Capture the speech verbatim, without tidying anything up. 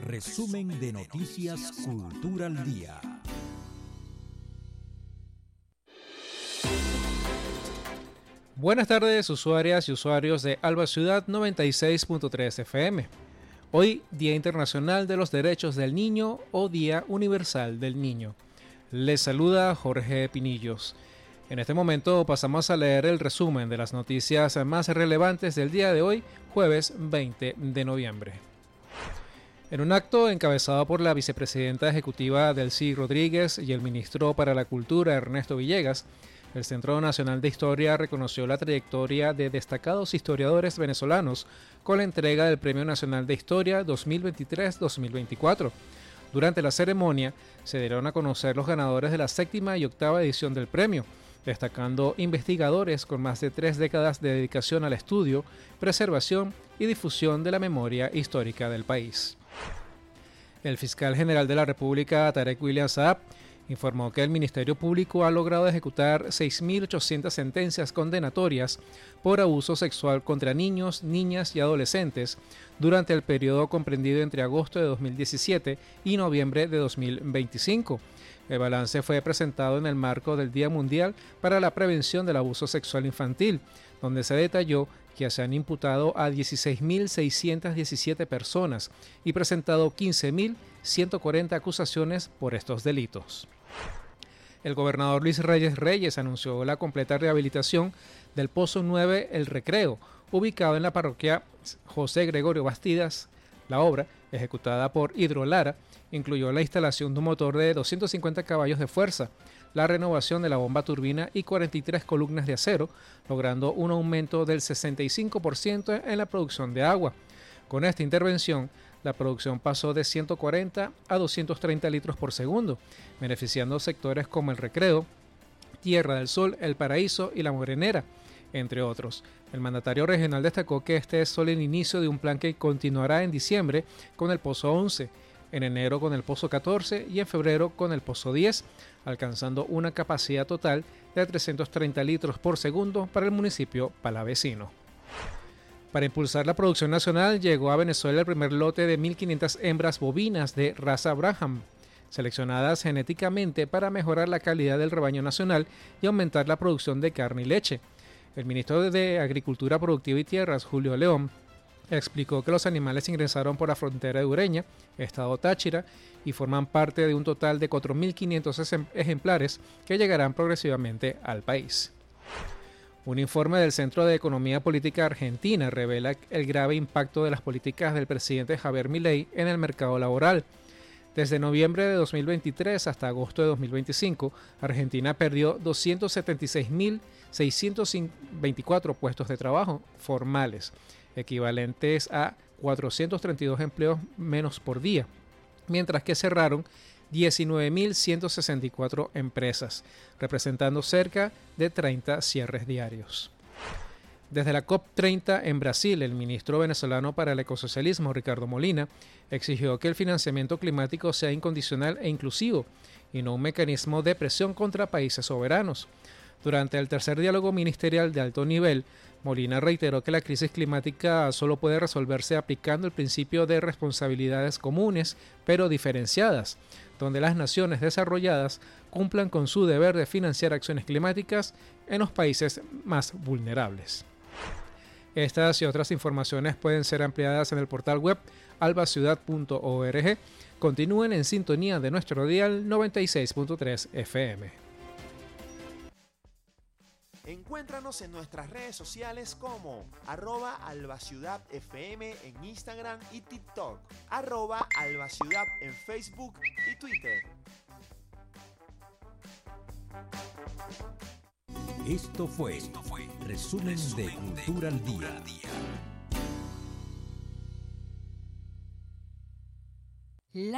Resumen de Noticias Cultura al Día. Buenas tardes, usuarias y usuarios de Alba Ciudad noventa y seis punto tres F M. Hoy, Día Internacional de los Derechos del Niño o Día Universal del Niño. Les saluda Jorge Pinillos. En este momento pasamos a leer el resumen de las noticias más relevantes del día de hoy, jueves veinte de noviembre. En un acto encabezado por la vicepresidenta ejecutiva Delcy Rodríguez y el ministro para la Cultura Ernesto Villegas, el Centro Nacional de Historia reconoció la trayectoria de destacados historiadores venezolanos con la entrega del Premio Nacional de Historia dos mil veintitrés dos mil veinticuatro. Durante la ceremonia se dieron a conocer los ganadores de la séptima y octava edición del premio, destacando investigadores con más de tres décadas de dedicación al estudio, preservación y difusión de la memoria histórica del país. El fiscal general de la República, Tarek William Saab, informó que el Ministerio Público ha logrado ejecutar seis mil ochocientas sentencias condenatorias por abuso sexual contra niños, niñas y adolescentes durante el periodo comprendido entre agosto de dos mil diecisiete y noviembre de dos mil veinticinco. El balance fue presentado en el marco del Día Mundial para la Prevención del Abuso Sexual Infantil, donde se detalló que se han imputado a dieciséis mil seiscientas diecisiete personas y presentado quince mil ciento cuarenta acusaciones por estos delitos. El gobernador Luis Reyes Reyes anunció la completa rehabilitación del Pozo nueve El Recreo, ubicado en la parroquia José Gregorio Bastidas. La obra, ejecutada por Hidrolara, incluyó la instalación de un motor de doscientos cincuenta caballos de fuerza, la renovación de la bomba turbina y cuarenta y tres columnas de acero, logrando un aumento del sesenta y cinco por ciento en la producción de agua. Con esta intervención, la producción pasó de ciento cuarenta a doscientos treinta litros por segundo, beneficiando sectores como El Recreo, Tierra del Sol, El Paraíso y La Morenera, entre otros. El mandatario regional destacó que este es solo el inicio de un plan que continuará en diciembre con el Pozo once, en enero con el Pozo catorce y en febrero con el Pozo diez, alcanzando una capacidad total de trescientos treinta litros por segundo para el municipio palavecino. Para impulsar la producción nacional, llegó a Venezuela el primer lote de mil quinientas hembras bovinas de raza Brahman, seleccionadas genéticamente para mejorar la calidad del rebaño nacional y aumentar la producción de carne y leche. El ministro de Agricultura Productiva y Tierras, Julio León, explicó que los animales ingresaron por la frontera de Ureña, estado Táchira, y forman parte de un total de cuatro mil quinientos ejemplares que llegarán progresivamente al país. Un informe del Centro de Economía Política Argentina revela el grave impacto de las políticas del presidente Javier Milei en el mercado laboral. Desde noviembre de dos mil veintitrés hasta agosto de dos mil veinticinco, Argentina perdió doscientos setenta y seis mil seiscientos veinticuatro puestos de trabajo formales, equivalentes a cuatrocientos treinta y dos empleos menos por día, mientras que cerraron diecinueve mil ciento sesenta y cuatro empresas, representando cerca de treinta cierres diarios. Desde la COP treinta en Brasil, el ministro venezolano para el ecosocialismo, Ricardo Molina, exigió que el financiamiento climático sea incondicional e inclusivo, y no un mecanismo de presión contra países soberanos. Durante el tercer diálogo ministerial de alto nivel, Molina reiteró que la crisis climática solo puede resolverse aplicando el principio de responsabilidades comunes, pero diferenciadas, donde las naciones desarrolladas cumplan con su deber de financiar acciones climáticas en los países más vulnerables. Estas y otras informaciones pueden ser ampliadas en el portal web albaciudad punto org. Continúen en sintonía de nuestro dial noventa y seis punto tres F M. Encuéntranos en nuestras redes sociales como arroba albaciudadfm en Instagram y TikTok, arroba albaciudad en Facebook y Twitter. Esto fue, Esto fue Resumen, Resumen de Cultura al Día.